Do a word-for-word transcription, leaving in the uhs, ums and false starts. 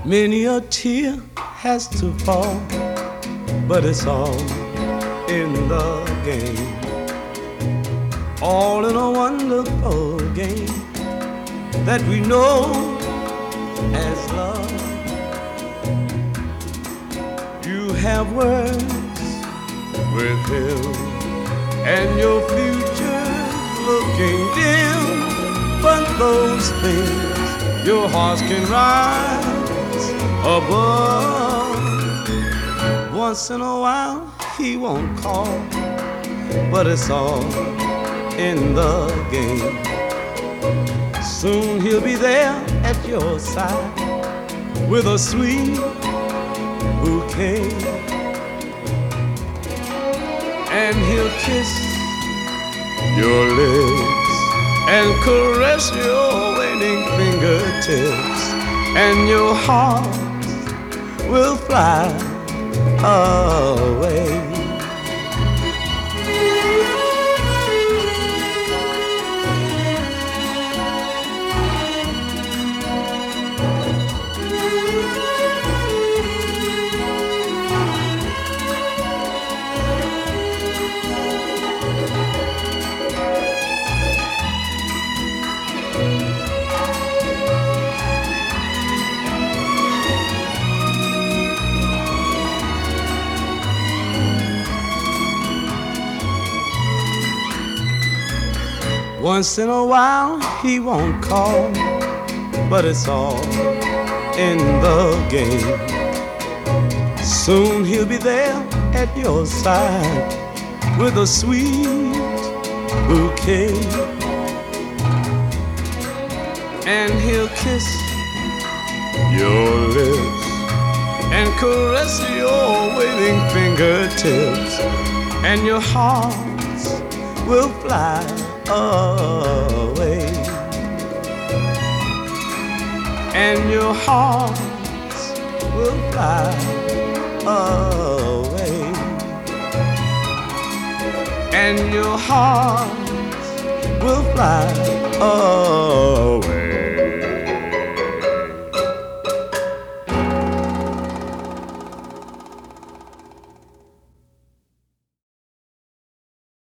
Many a tear has to fall, but it's all in the game. All in a wonderful game that we know as love. You have words with him, and your future's looking dim. But those things your hearts can rise above. Once in a while he won't call, but it's all in the game. Soon he'll be there at your side with a sweet bouquet, and he'll kiss your lips and caress your waiting fingertips, and your heart will fly away. Once in a while he won't call, but it's all in the game. Soon he'll be there at your side with a sweet bouquet, and he'll kiss your lips and caress your waiting fingertips, and your heart will fly away, and your heart will fly away, and your heart will fly away.